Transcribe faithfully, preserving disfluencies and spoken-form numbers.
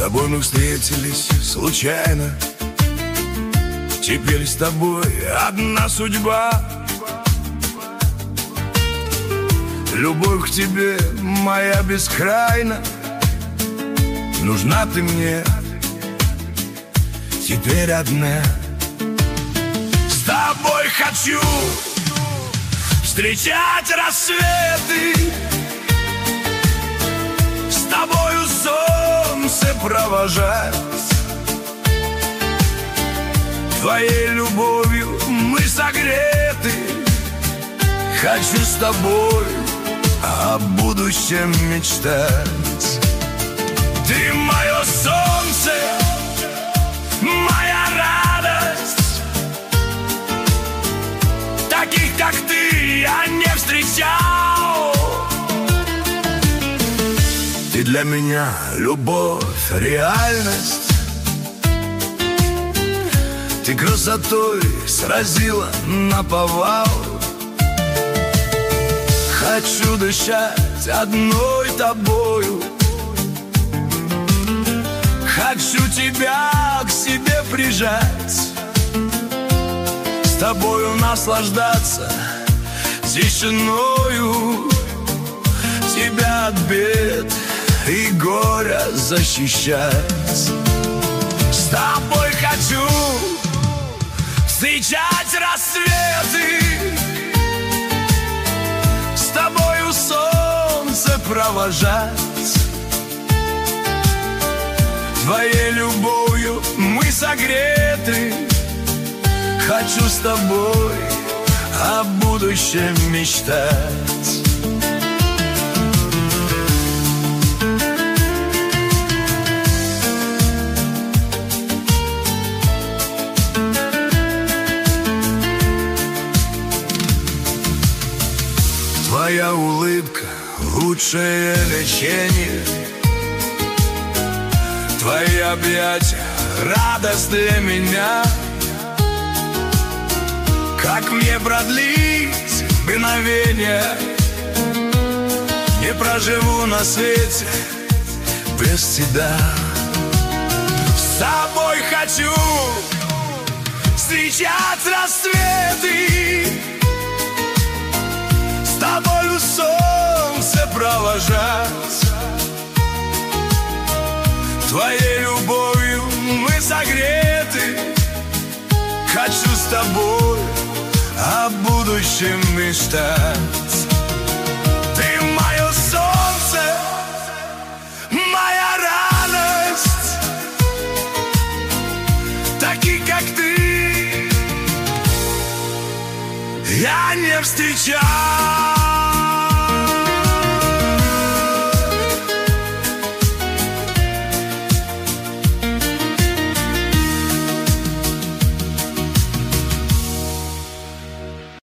тобой мы встретились случайно. Теперь с тобой одна судьба. Любовь к тебе моя бескрайна. Нужна ты мне теперь одна. С тобой хочу встречать рассветы, с тобою солнце провожать. Твоей любовью мы согреты. Хочу с тобой о будущем мечтать. Ты мое солнце, моя радость. Таких, как ты, я не встречал. Ты для меня любовь, реальность. Ты красотой сразила наповал. Хочу дышать одной тобою. Хочу тебя к себе прижать, с тобою наслаждаться тишиною, тебя от бед и горя защищать. С тобой хочу встречать рассветы, с тобою солнце провожать. Твоей любовью мы согреты. Хочу с тобой о будущем мечтать. Твоя улыбка — лучшее лечение. Твои объятия — радость для меня. Как мне продлить мгновение? Не проживу на свете без тебя. С тобой хочу встречать рассветы, с тобою солнце провожать. Твоей любовью мы согреты. Хочу с тобой о будущем мечтать. Ты мое солнце, моя радость. Таких, как ты, я не встречал.